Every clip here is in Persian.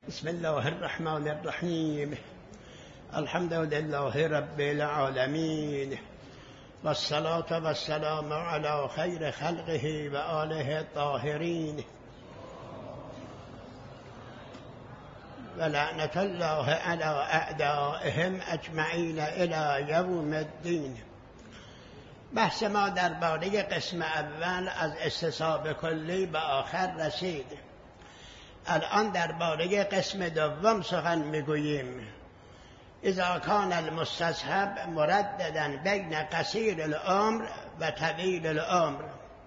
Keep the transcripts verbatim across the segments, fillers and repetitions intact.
بسم الله الرحمن الرحیم. الحمد لله رب العالمین والصلاة والسلام علی خیر خلقه و آله الطاهرین و لعنت الله علی اعدائهم اجمعین الی یوم الدین. بحث ما درباره قسم اول از استصحاب کلی به آخر رسید. الان درباره قسم دوم سخن میگوییم. اذا کان المستصحب مرددا بین قصیر العمر و طویل العمر.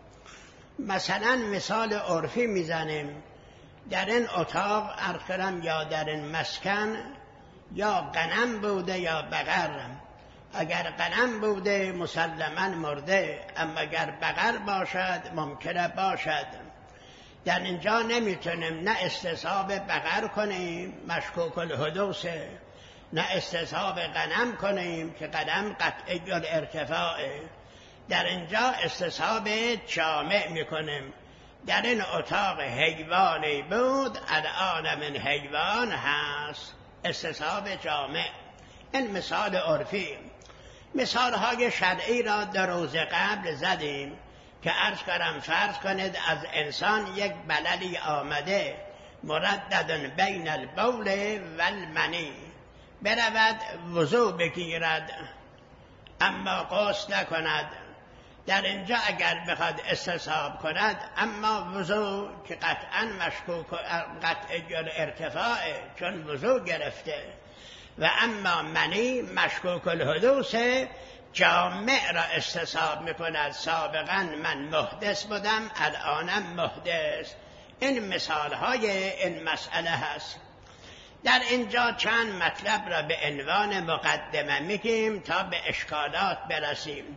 مثلا مثال عرفی میزنیم. در این اتاق ارخرم یا در این مسکن یا غنم بوده یا بقر. اگر غنم بوده مسلما مرده، اما اگر بقر باشد ممکنه باشد. در اینجا نمیتونیم نه استصحاب بقر کنیم مشکوک الحدوثه، نه استصحاب غنم کنیم که غنم قطعی الارتفاعه. در اینجا استصحاب جامع میکنیم. در این اتاق حیوانی بود، الان من حیوان هست. استصحاب جامع. این مثال عرفی. مثالهای شرعی را در روز قبل زدیم که عرض کردم فرض کنید از انسان یک بللی آمده مردد بین البول و المنی، برود وضو بگیرد اما غسل نکند. در اینجا اگر بخواد استصحاب کند، اما وضو که قطعا مشکوک قطعی الارتفاعه چون وضو گرفته، و اما منی مشکوک الحدوث، جامع را استصحاب میکند. سابقا من محدث بودم، الانم محدث. این مثال های این مسئله هست. در اینجا چند مطلب را به عنوان مقدمه میگیم تا به اشکالات برسیم.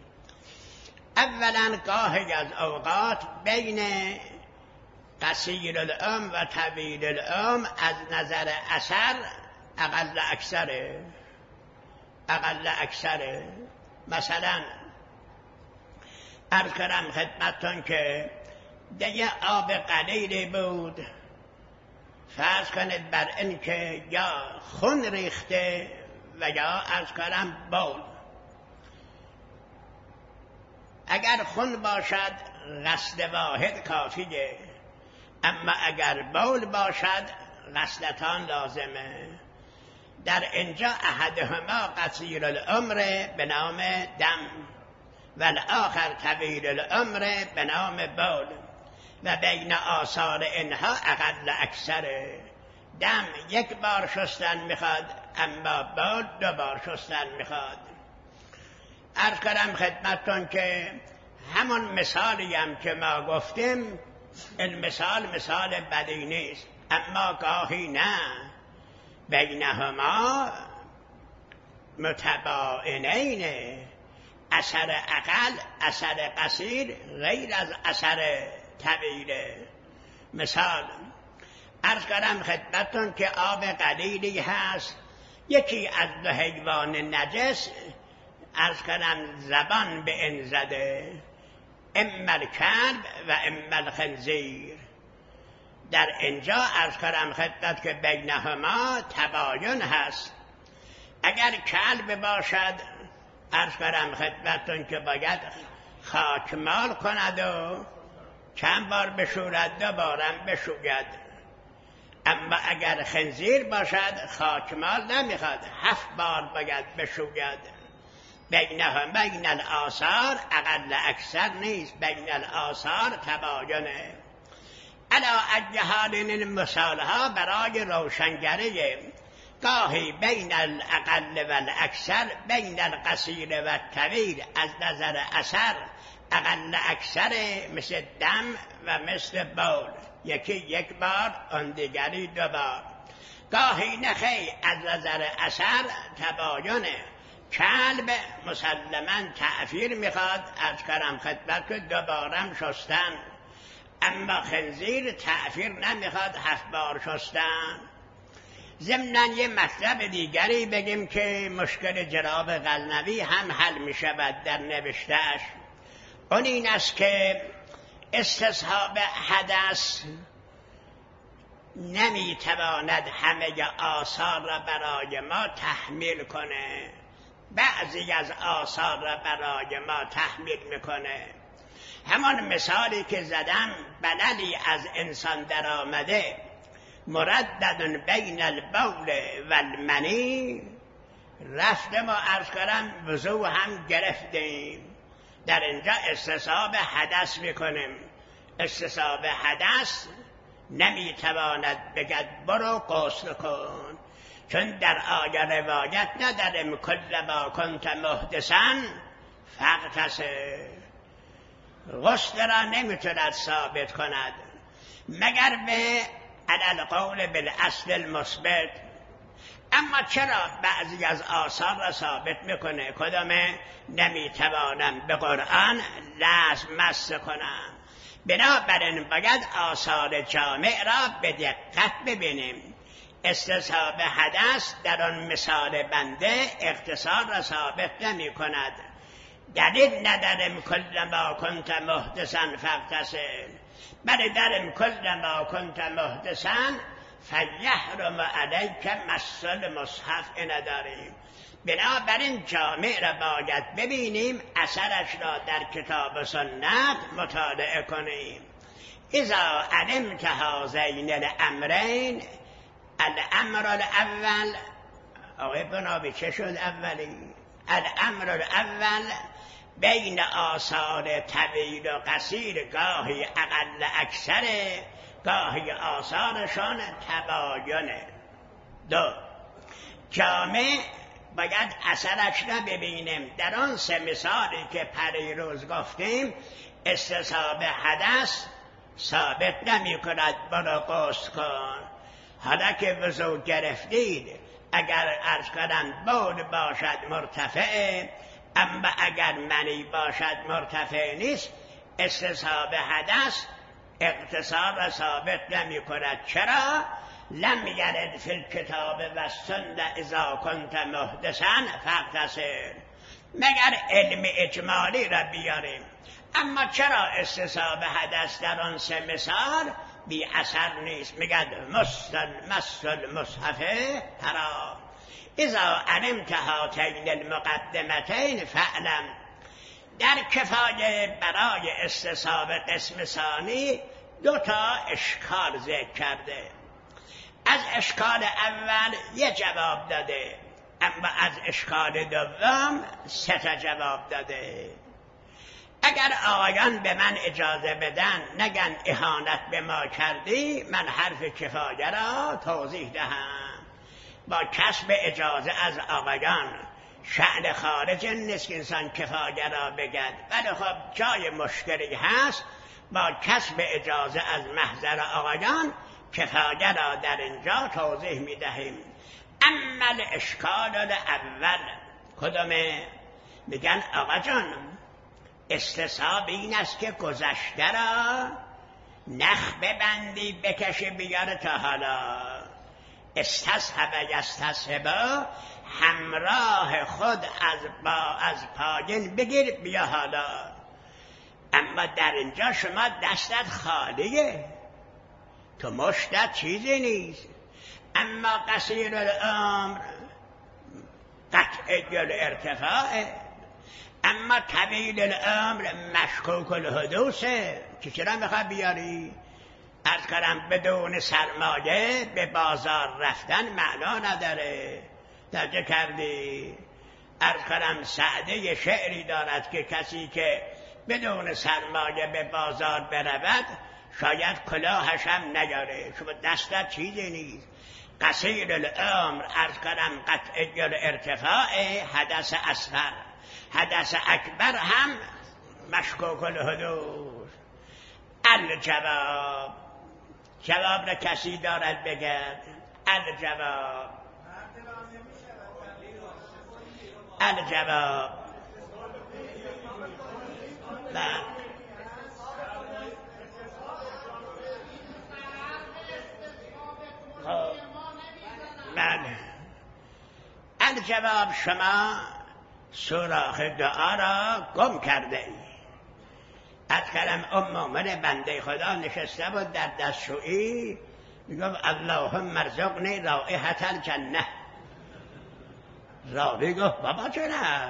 اولا گاهی از اوقات بین قصیر العمر و طویل العمر از نظر اثر اقل اکثره اقل اکثره مثلا عرض کردم خدمتتون که دیگه آب قلیلی بود، فرض کنید بر این که یا خون ریخته و یا عرض کردم بول. اگر خون باشد غسل واحد کافیه، اما اگر بول باشد غسلتان لازمه. در اینجا احدهما قصیر العمر به نام دم و الاخر طویل العمر به نام بول، و بین آثار اینها اقل اکثره. دم یک بار شستن میخواد، اما بول دو بار شستن میخواد. عرض کردم خدمتتون که همون مثالی هم که ما گفتیم، این مثال مثال بدی نیست، اما گاهی نه بینهما متباینین، اثر اقل اثر قصیر غیر از اثر طویله. مثال عرض کردم خدمتتون که آب قلیلی هست، یکی از دو حیوان نجس عرض کردم زبان به این زده، اما الکلب و اما الخنزیر. در اینجا عرض کردم خدمت که بینهما تباین هست. اگر کلب باشد عرض کردم خدمتتون که باید خاکمال کند و چند بار بشورد، دو بارم بشوید. اما اگر خنزیر باشد خاکمال نمیخواد، هفت بار باید بشوید. بینهم بین الآثار اقل اکثر نیست، بین الآثار تباینه. علا اجهال این مثال ها برای روشنگری. گاهی بین الاقل و الاکثر، بین القصیر و الطویل از نظر اثر اقل اکثر، مثل دم و مثل بول، یکی یک بار آن دیگری دو بار. گاهی نخی از نظر اثر تباینه. کلب مسلما تعفیر میخواد، از کرم خدمت که دوبارم شستن، اما خنزیر تعفیر نمیخواد، هفت بار شستن. ضمناً یه مطلب دیگری بگیم که مشکل جناب غزنوی هم حل میشود در نوشتهش. اون این است که استصحاب حدث نمیتواند همه آثار را برای ما تحمیل کنه، بعضی از آثار را برای ما تحمیل میکنه. همان مثالی که زدم، بللی از انسان در آمده مردد بین البول و المنی، رفتم و عرض کردم وضو هم گرفتیم. در اینجا استصحاب حدث میکنیم. استصحاب حدث نمیتواند بگد برو غسل کن، چون در آیه روایت نداریم کل ما کنت محدثا فاغتسل. غسل را نمیتواند ثابت کند مگر به علی القول بالاصل المثبت. اما چرا بعضی از آثار را ثابت میکنه؟ کدامه؟ نمیتوانم به قرآن لازم مس کنم. بنابراین باید آثار جامع را به دقت ببینیم. استصحاب حدث در آن مثال بنده اختصار را ثابت نمی کند. دلیل نداریم کل ما کنت محدثا فاغتسل، بل داریم کل ما کنت محدثا فیحرم علیک مس المصحف نداریم. بنابراین جامع را باید ببینیم، اثرش را در کتاب و سنت مطالعه کنیم. اذا علمت هذین الامرین، الامر الاول، آقای بنابی چه شد اولی؟ الامر الاول بین آثار طویل و قصیر گاهی اقل اکثر، گاهی آثارشان تباینه. دو، جامع باید اثرش را ببینیم. در آن سه مثالی که پریروز گفتیم استصحاب حدث ثابت نمی کند برو غسل کن. حالا که وضو گرفتید اگر عرض کردن بول باشد مرتفع، اما اگر منی باشد مرتفع نیست، استصحاب حدث اقتصار را ثابت نمی کند. چرا؟ لم یرد فی الکتاب و السنة اذا کنت محدثا فاغتسل، مگر علم اجمالی را بیاریم. اما چرا استصحاب حدث در آن سه مثال بی اثر نیست؟ میگد مس المصحف ترا. اذا علمت هاتین المقدمتین فاعلم. در کفایه برای استصحاب قسم ثانی دو تا اشکال ذکر کرده. از اشکال اول یه جواب داده، اما از اشکال دوم سه تا جواب داده. اگر آقایان به من اجازه بدن نگن اهانت به ما کردی، من حرف کفایه را توضیح دهم. با کسب اجازه از آقایان، شأن خارج نیست که انسان کفایه را بگد، ولی خب جای مشکلی هست، با کسب اجازه از محضر آقایان کفایه را در اینجا توضیح می دهیم. اما الاشکال الاول کدامه؟ میگن آقا جان استصحاب این است که گذشته را نخ ببندی بکشی بیاره تا حالا. استصحب یستصحب، همراه خود از با از پایین بگیر بیا حالا. اما در اینجا شما دستت خالیه، تو مشتت چیزی نیست. اما قصیر الامر قطع گل ارتفاعه، اما طویل الامر مشکوک الحدوثه. که چرا میخوای بیاری؟ از کردم بدون سرمایه به بازار رفتن معنا نداره. درجه کردی؟ از کردم سعده شعری دارد که کسی که بدون سرمایه به بازار برود شاید کلاهش هم نگاره. شما دستت چیزی نیست. قصیر الامر از کردم قطع گل ارتفاع حدث اصغر، حدث اکبر هم مشکوک الحدوث. الجواب، جواب را کسی دارد بگد؟ الجواب، الجواب بله بله الجواب، شما سوراخ دعا را گم کرده ای. از کلم ام مومن بنده خدا نشسته بود در دستشویی، میگفت اللهم ارزقنی رائحة الجنه. راوی گفت بابا جناب،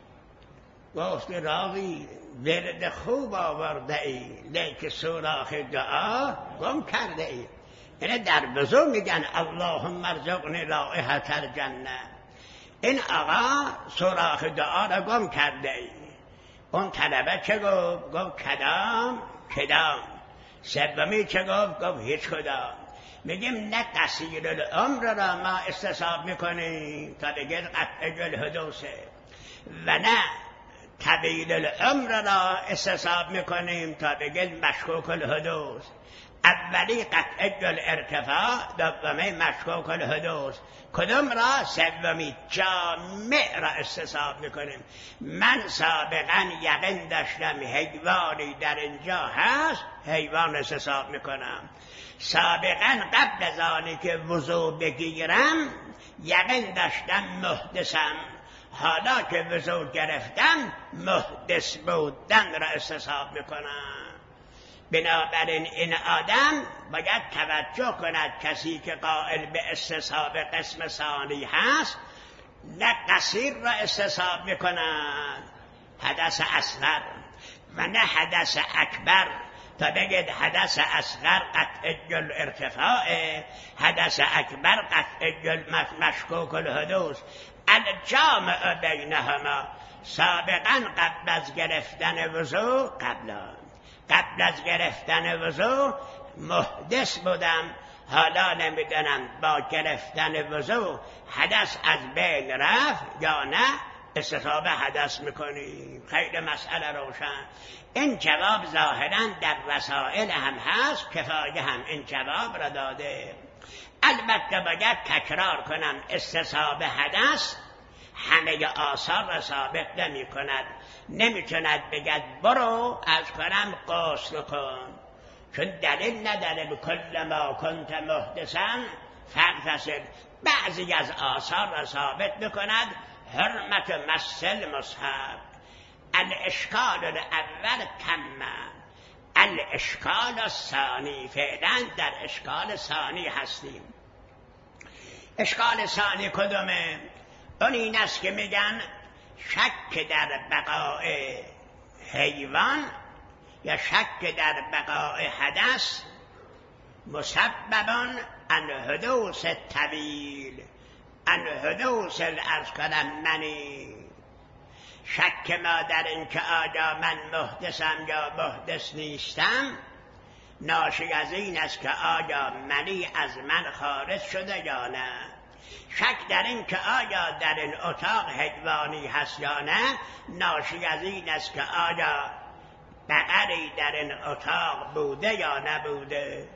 گفت راوی ورد خوب آورده ای لیک سوراخ دعا گم کرده ای. یعنی در وضو میگن اللهم ارزقنی رائحة الجنه. این آقا سوراخ دعا را گم کرده ای. اون طلبه چه گفت؟ گفت کدام کدام. سومی چه گفت؟ گفت هیچ کدام. میگیم نه قصیر العمر را ما استصحاب میکنیم تا بگید قطع الحدوثه و نه طویل العمر را استصحاب میکنیم تا بگید مشکوک الحدوث. اولی قطع الارتفاع، دومی مشکوک الحدوث. کدوم را؟ سومی جامع را استصحاب میکنیم. من سابقا یقین داشتم حیوانی در اینجا هست، حیوان استصحاب میکنم. سابقا قبل از آنی که وضو بگیرم یقین داشتم محدثم، حالا که وضو گرفتم محدث بودن را استصحاب میکنم. بنابراین این آدم باید توجه کند کسی که قائل به استصحاب قسم ثانی هست نه قصیر را استصحاب میکند حدث اصغر و نه حدث اکبر. تا بگید حدث اصغر قطع الارتفاع، حدث اکبر قطع مشکوک الحدوث. الجامع بینهما. سابقا قبل از گرفتن وضو قبل قبل از گرفتن وضو محدث بودم، حالا نمیدونم با گرفتن وضو حدث از بین رفت یا نه استصحاب حدث میکنیم. خیلی مسئله روشن. این جواب ظاهرا در رسائل هم هست، کفایه هم این جواب را داده. البته باید تکرار کنم استصحاب حدث همه آثار را ثابت نمی کند. نمی کند بگد برو از کنم غسل کن، چون دلیل نداره بکل ما کنت محدثا فاغتسل. بعضی از آثار را ثابت میکند حرمت مس المصحف. الاشکال الاول تم، الاشکال الثانی. فعلا در اشکال ثانی هستیم. اشکال ثانی کدومه؟ اون این است که میگن شک در بقاء حیوان یا شک در بقاء حدث مسببان عن حدوث طویل، عن حدوث الارض کنم منی. شک ما در این که آیا من محدثم یا محدث نیستم ناشی از این است که آیا منی از من خارج شده یا نه. شک در این که آیا در این اتاق حیوانی هست یا نه ناشی از این است که آیا بقری در این اتاق بوده یا نبوده.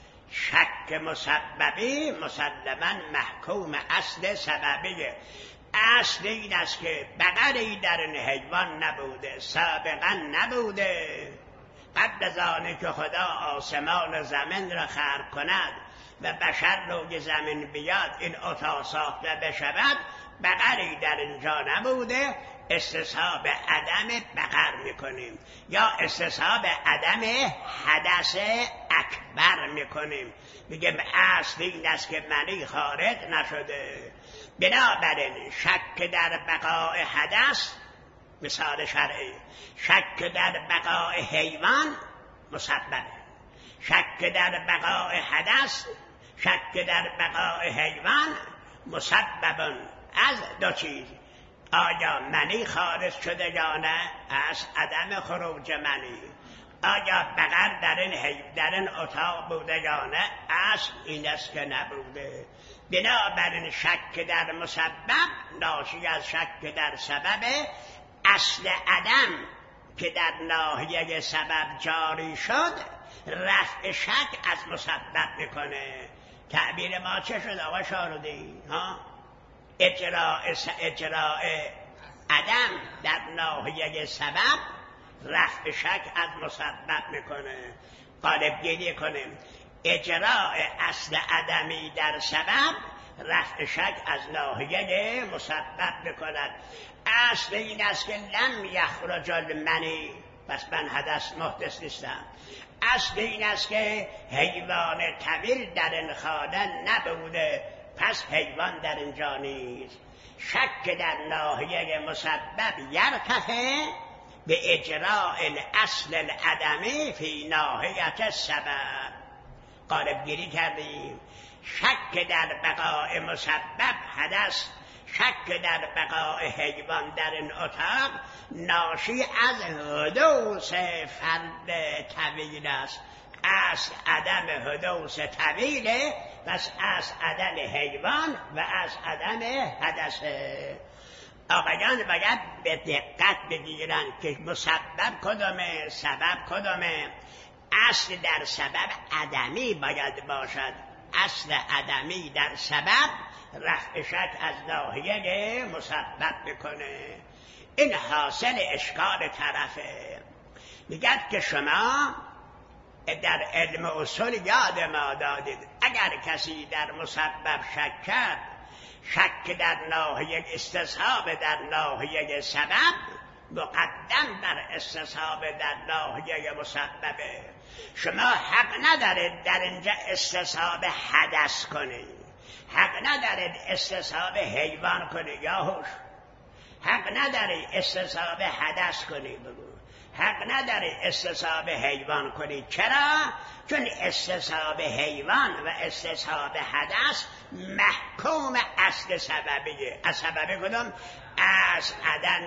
شک مسببی مسلما محکوم اصل سببیه. اصل این است که بقری در این حیوان نبوده، سابقا نبوده. قبل از آنه که خدا آسمان زمین را خلق کند و بشر روی زمین بیاد این اتاق ساخته بشود بقری در اینجا نبوده. استصحاب عدم بقر میکنیم یا استصحاب عدم حدث اکبر میکنیم. میگیم اصل این است که منی خارج نشده. بنابراین شک در بقاء حدث مثال شرعی، شک در بقاء حیوان مسبب، شک در بقاء حدث، شک در بقاء حیوان مسبب از دو چیز. آیا منی خارج شده یا نه؟ از عدم خروج منی. آیا بقر در این, در این اتاق بوده یا نه؟ اصل این است که نبوده. بنابراین شک در مسبب ناشی از شک در سبب. اصل عدم که در ناحیه سبب جاری شد رفع شک از مسبب میکنه. تعبیر ما چه شد آقا شارودی؟ ها؟ اجراء اجراء عدم در ناحیه سبب رفع شک از مسبب میکنه. غالب گیری کنیم اجراء اصل عدمی در سبب رفع شک از ناحیه مسبب میکند. اصل این است که لم یخرج المنی پس من حدث محدث نیستم. اصل این است که حیوان طویل در این خانه نبوده، پس حیوان در اینجا نیست. شک در ناحیه مسبب یرتفع به اجراء الاصل العدمی فی ناحیت سبب. قالب گیری کردیم. شک در بقاء مسبب حدث، شک در بقاء حیوان در این اتاق ناشی از حدوث فرد طویل است. اصل عدم حدوث طویله، پس اصل عدم حیوان و اصل عدم حدثه. آقایان باید به دقت بگیرن که مسبب کدامه، سبب کدامه. اصل در سبب عدمی باید باشد. اصل عدمی در سبب رفع شک از ناحیه مسبب بکنه. این حاصل اشکال طرفه. میگد که شما در علم اصول یاد ما دادید اگر کسی در مسبب شک کرد، شک در ناحیه استصحاب در ناحیه سبب مقدم بر استصحاب در ناحیه مسببه. شما حق ندارید در اینجا استصحاب حدث کنید، حق ندارید استصحاب حیوان کنید. یا هوش حق ندارید استصحاب حدث کنید، بگو حق ندارید استصحاب حیوان کنید. چرا؟ چون استصحاب حیوان و استصحاب حدث محکوم اصل سببیه. از سبب کدام؟ از عدم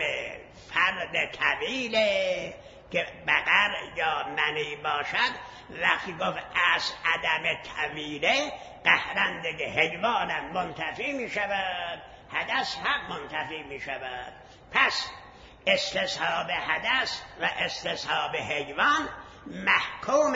فرد طویله که بقر یا منی باشد. وقتی گفت از عدم طویله، قهرندگی حیوان منتفی می شود، حدث هم منتفی می شود. پس استصحاب حدث و استصحاب حیوان محکوم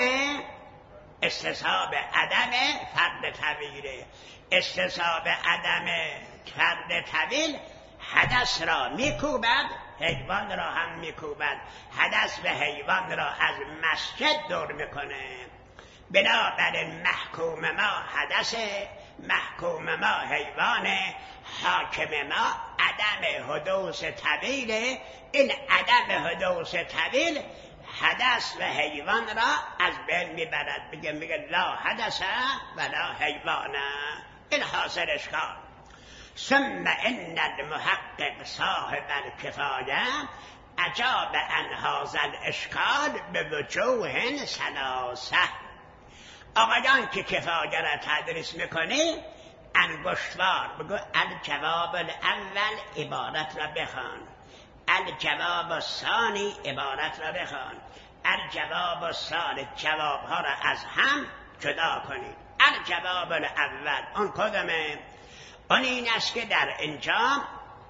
استصحاب عدم فرد طویله. استصحاب عدم فرد طویل حدث را میکوبد، حیوان را هم میکوبد. حدث و حیوان را از مسجد دور میکنه. بنابراین محکوم ما حدث، محکوم ما حیوان، حاکم ما عدم حدوث طویل. این عدم حدوث طویل حدث و حیوان را از بین میبرد. بگه میگه لا حدث و لا حیوان. این حاصل اشکال. ثم ان المحقق صاحب الکفایه اجاب عن هذا الاشکال به وجوه ثلاثه. آقایان که کفایه را تدریس میکنی انگشتوار بگو الجواب الاول عبارت را بخوان، الجواب الثانی عبارت را بخوان، الجواب الثالث جواب ها را از هم جدا کنید. الجواب الاول اون کدامه؟ اون این است که در اینجا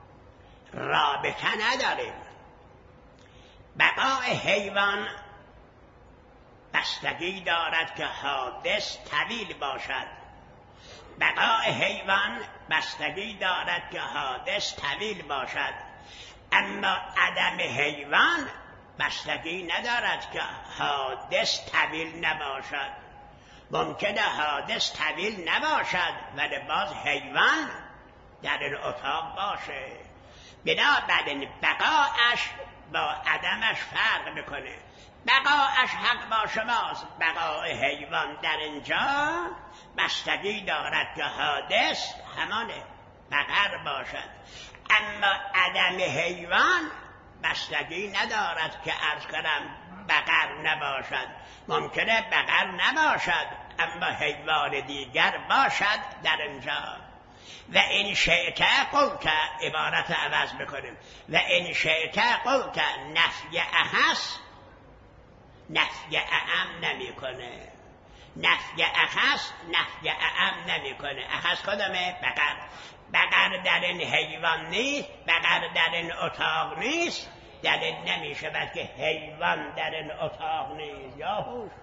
رابطه نداریم. بقاء حیوان بستگی دارد که حادث طویل باشد. بقاء حیوان بستگی دارد که حادث طویل باشد. اما عدم حیوان بستگی ندارد که حادث طویل نباشد. ممکنه حادث طویل نباشد ولی باز حیوان در این اتاق باشه. بنابراین بقاءش با عدمش فرق میکنه. بقاءش حق با شماست، بقاء حیوان در اینجا بستگی دارد که حادث همانه بقر باشد. اما عدم حیوان بستگی ندارد که عرض کنم بقر نباشد. ممکنه بقر نباشد اما حیوان دیگر باشد در اینجا. و این شئت قلت عبارت عوض بکنیم. و این شئت قلت نفی اخص نفی اعم نمی کنه. نفی اخص نفی اعم نمی کنه. اخص کدامه؟ بقر. بقر در این حیوان نیست، بقر در این اتاق نیست. دلیل نمی شود که حیوان در این اتاق نیست. یا هوش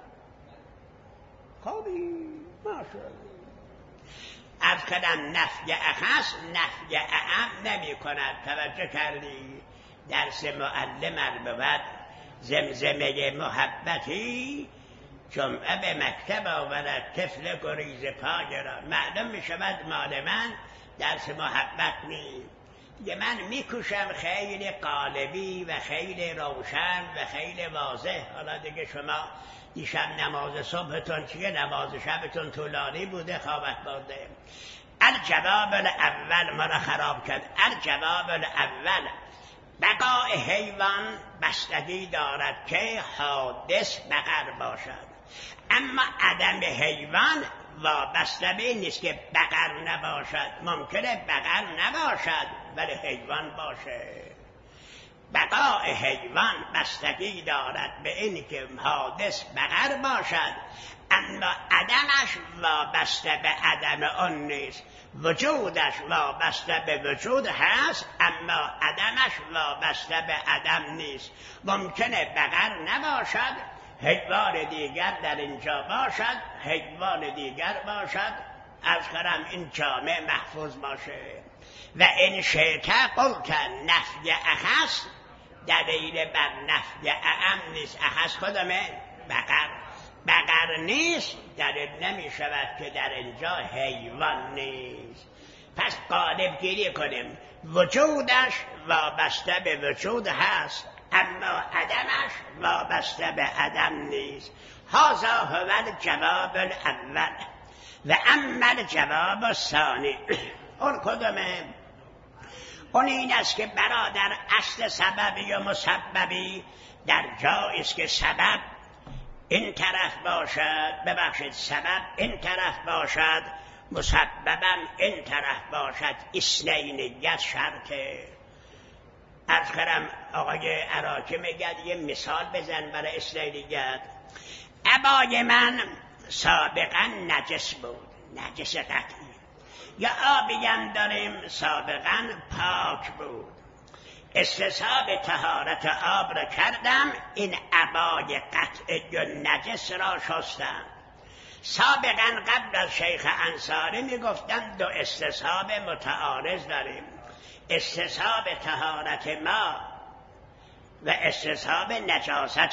خوبی ماشاءالله. از کدام نفی اخص نفی اعم نمی کند. توجه کردی؟ درس معلم البود زمزمه محبتی جمعه به مکتب آورد طفل گریز پای را. معلوم می شود مال من درس محبت نیست. یه من میکوشم خیلی قالبی و خیلی روشن و خیلی واضح. حالا دیگه شما دیشب نماز صبحتون چیه، نماز شبتون طولانی بوده، خوابت برده. الجواب الاول ما را خراب کرد. الجواب الاول بقای حیوان بستگی دارد که حادث بقر باشد، اما عدم حیوان وابسته به این نیست که بقر نباشد. ممکنه بقر نباشد ولی حیوان باشه. بقای حیوان بستگی دارد به این که حادث بقر باشد، اما عدمش وابسته به عدم آن نیست. وجودش وابسته به وجود هست، اما عدمش وابسته به عدم نیست. ممکنه بقر نباشد، حیوان دیگر در اینجا باشد، حیوان دیگر باشد. از کنم این جامع محفوظ باشه. و این شیطه قلت نفی اخص دلیل بر نفی اعم نیست. اخص کدامه؟ بقر. بقر نیست دلیل نمی شود که در اینجا حیوان نیست. پس غالب گیری کنیم. وجودش وابسته به وجود هست، اما عدمش وابسته به عدم نیست. هذا هو الجواب الاول. و اما الجواب الثانی، اون کدومه؟ اون این است که برادر اصل سببی و مسببی در جایی است که سبب این طرف باشد، ببخشید سبب این طرف باشد، مسببم این طرف باشد. اثنینیت شرطه. از خرم آقای عراقی میگه یه مثال بزن برای اثنینیت. ابای من سابقا نجس بود، نجس قطعی. یا آبیم داریم سابقا پاک بود. استصحاب طهارت آب را کردم، این ابای قطعی و نجس را شستم. سابقا قبل از شیخ انصاری میگفتن دو استصحاب متعارض داریم، استصحاب طهارت ما و استصحاب نجاست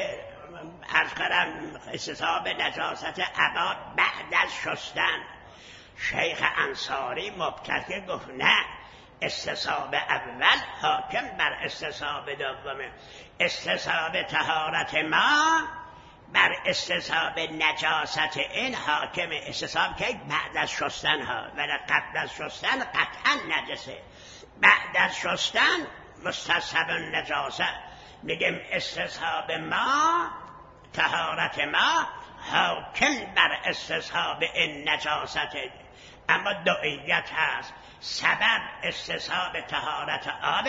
از قرم استصحاب نجاست ابا بعد از شستن. شیخ انصاری مبتکر گفت نه، استصحاب اول حاکم بر استصحاب دومه. استصحاب طهارت ما بر استصحاب نجاست این حاکم. استصحاب که بعد از شستن ها، ولی قبل از شستن قطعا نجسه. بعد از شستن مستصحب نجاست. میگیم استصحاب ما طهارت ما حاکم بر استصحاب این نجاست. اما دوئیت هست. سبب استصحاب طهارت آب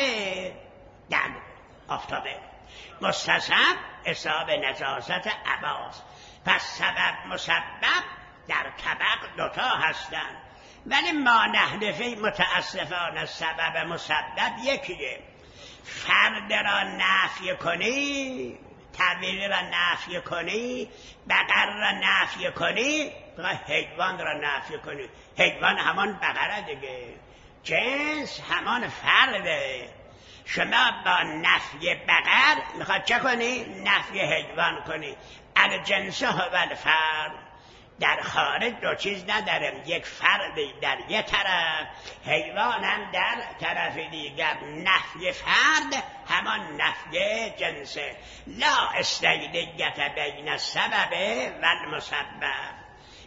در آفتابه، مستصحب استصحاب نجاست عباس. پس سبب مسبب در طبق دوتا هستند، ولی ما نحنفی متاسفانه سبب مسبب یکیه. فرد را نفی کنی، تعبیر را نفی کنی، بقر را نفی کنی، حیوان را نفی کنی. حیوان همان بقره دیگه، جنس همان فرده. شما با نفی بقر میخواد چه کنی؟ نفی حیوان کنی. الجنس هو الفرد. در خارج دو چیز ندارم، یک فردی در یک طرف، حیوان هم در طرف دیگر. نفی فرد همان نفی جنسه. لا استیلیت بین السبب و المسبب.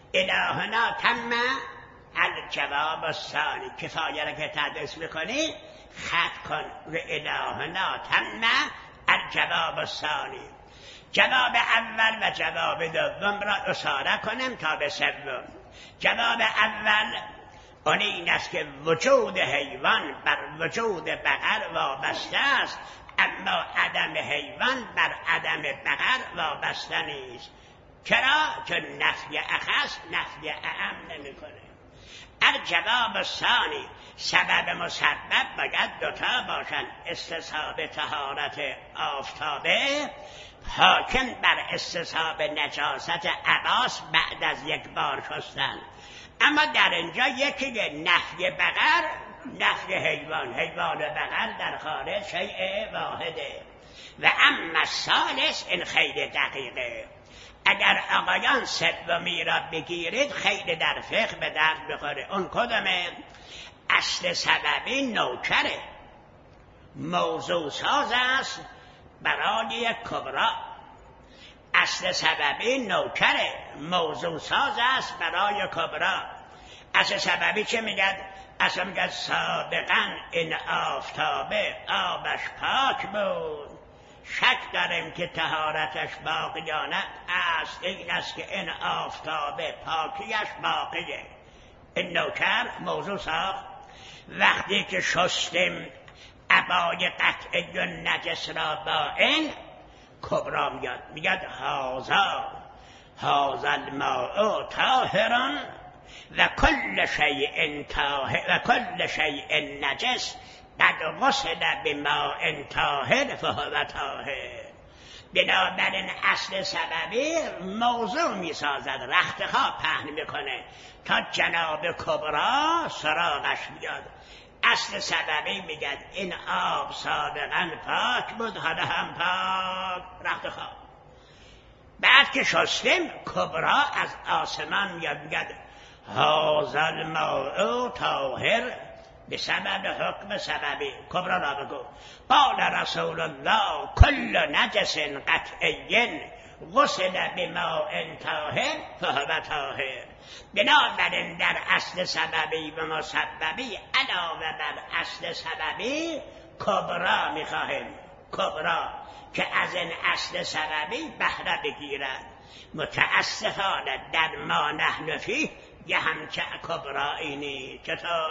الهنا تم الجواب الثانی. کفایه را که تدریس میکنی خط کن و الهنا تم الجواب الثانی. جواب اول و جواب دوم را اشاره کنم تا به سوم. جواب اول اون این است که وجود حیوان بر وجود بقر وابسته است، اما عدم حیوان بر عدم بقر وابسته نیست. چرا؟ چون نفی اخص نفی اعم نمیکنه. الجواب الثانی، سبب مسبب باید دوتا باشن. استصحاب طهارت آفتابه حاکم بر استصحاب نجاست عباس بعد از یک بار شستن. اما در اینجا یکی نفی بقر نفی حیوان. حیوان و بقر در خارج شیء واحده. و اما الثالث این خیلی دقیقه. اگر آقایان سومی را بگیرید خیلی در فقه به درد بخوره. اون کدومه؟ اصل سببی نوکره، موضوع ساز است برای کبرا. اصل سببی نوکره، موضوع ساز است برای کبرا. اصل سببی چه میگد؟ اصلا میگد سابقا این آفتابه آبش پاک بود، شک داریم که طهارتش باقیانه است. این است که این آفتابه پاکیش باقیه. این نوکر موضوع ساخت. وقتی که شستیم عبای قطعه نجس را با این کبرا میاد، میگد هازا هازا الماء طاهران و کل شیء طاهر و کل شیء نجس قد غسل بماء طاهر فهو طاهر. بنابراین اصل سببی موضوع میسازد، رختخواب پهن میکنه تا جناب کبرا سراغش بیاد. اصل سببی میگد این آب سابقا پاک بود، حالا هم پاک، رختخواب. بعد که شستیم کبرا از آسمان میاد، میگد هذا الماء طاهر به سبب حکم سببی. کبرا را بگو. قال رسول الله کل نجس قطعی غسل بماء طاهر فهو طاهر. بنابراین در اصل سببی و مسببی علاوه بر اصل سببی کبرا میخواهیم، کبرا که از این اصل سببی بهره بگیرد. متاسفانه در ما نحن فیه یه همچه کبرایی نیست. چطور؟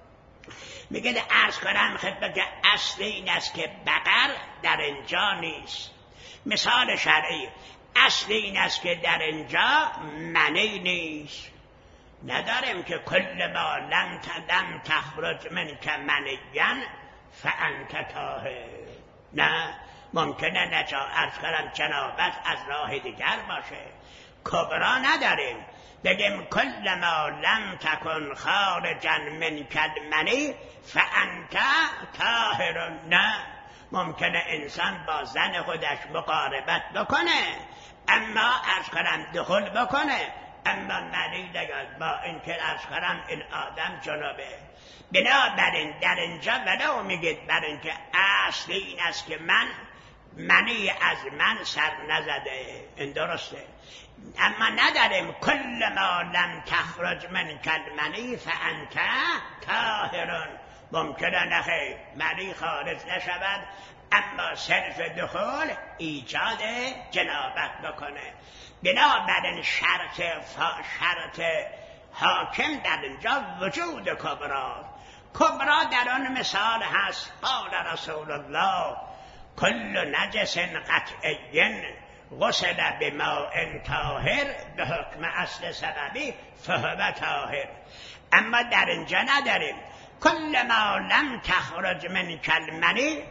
میگه عرض کنم خدمت که اصل این است که بقر در اینجا نیست. مثال شرعی اصل این است که در اینجا منی نیست. نداریم که کل ما لم تدم تخرج من که منیین فانت طاهر. نه، ممکنه نجا عرض کنم جنابت از راه دیگر باشه. کبرا نداریم بگیم کل ما لم تکن خارجا من کالمنی فانت طاهر. نه، ممکنه انسان با زن خودش مقاربت بکنه اما عرض کنم دخول بکنه اما منی نگاد، با اینکه عرض کنم این آدم جنابه. بنابراین در اینجا ولو میگید بر اینکه اصل این است که من منی از من سر نزده، این درسته، اما نداریم کل ما لم تخرج من کالمنی فانت طاهر. ممکنه نخیر منی خارج نشود اما صرف دخول ایجاد جنابت بکنه. بنابراین شرط شرط حاکم در اینجا وجود کبرا. کبرا در آن مثال هست قال رسول الله کل نجس قطعی غسل بماء طاهر به حکم اصل سببی فهو طاهر. اما در اینجا نداریم کل ما لم تخرج من کالمنی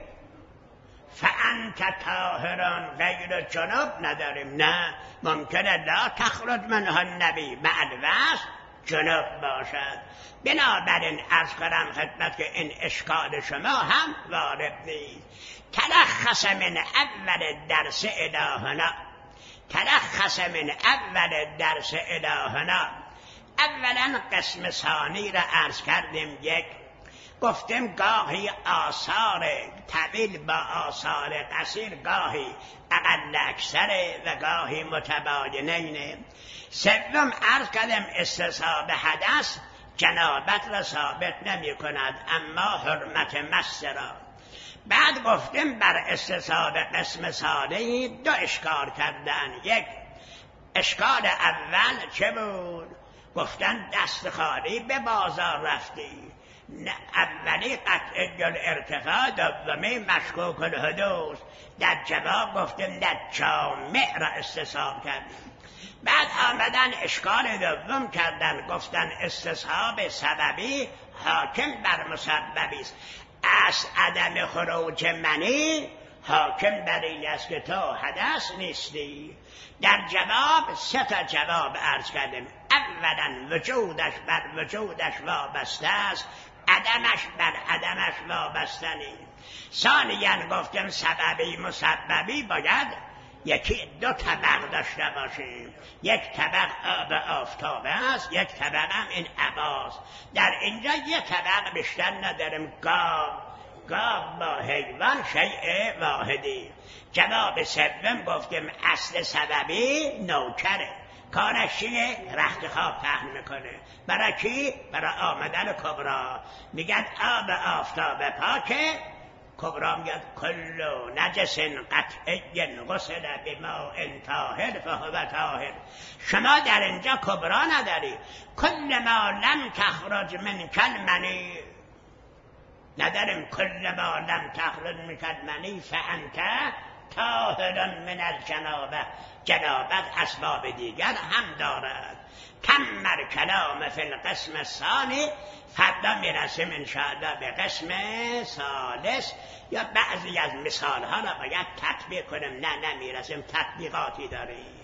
فانت طاهران غیر جنوب نداریم. نه، ممکنه لا تخرج منها النبی مع الوصف جنوب باشد. بنابراین عرض کنم خدمت که این اشکال شما هم وارد نیست. تلخص من اول درس الهنا، تلخص من اول درس الهنا. اولا قسم ثانی را عرض کردیم. یک گفتیم گاهی آثار طویل با آثار قصیر گاهی اقل اکثر و گاهی متباینینه. سوم عرض کردیم استصحاب حدث جنابت را ثابت نمی کند اما حرمت مس را. بعد گفتیم بر استصحاب قسم ثانی دو اشکال کردن. یک اشکال اول چه بود؟ گفتن دست خالی به بازار رفتی. اولی قطع الارتفاع، دومی مشکوک الحدوث. در جواب گفتیم در جامع را استصحاب کردیم. بعد آمدن اشکال دوم کردن، گفتن استصحاب سببی حاکم بر مسببی است. از عدم خروج منی حاکم بر این است که تو حدث نیستی. در جواب سه تا جواب عرض کردیم. اولا وجودش بر وجودش وابسته است، عدمش بر عدمش وابسته نیست. ثانیاً گفتیم سببی مسببی باید یکی دو طبق داشته باشیم. یک طبق آب آفتابه است، یک طبق هم این عباس. در اینجا یک طبق بیشتر نداریم. گاو گاو با حیوان شیء واحدی. جواب سوم گفتیم اصل سببی نوکره، کارش چیه؟ رخت خواب پهن میکنه. برای کی؟ برای آمدن کبرا. میگن آب آفتاب پاکه، کبرا میگن کلو نجس قطعی غسل بماء طاهر فهو طاهر. شما در اینجا کبرا نداری. کل ما لم تخرج من کلمنی، نداریم کل ما لم تخرج من کلمنی فانت طاهر من الجنابه. جنابت اسباب دیگر هم دارد. تمر کلام فی القسم الثانی، فردا میرسیم انشاءالله به قسم ثالث. یا بعضی از مثال ها را باید تطبیق کنیم. نه نمیرسیم، تطبیقاتی داریم.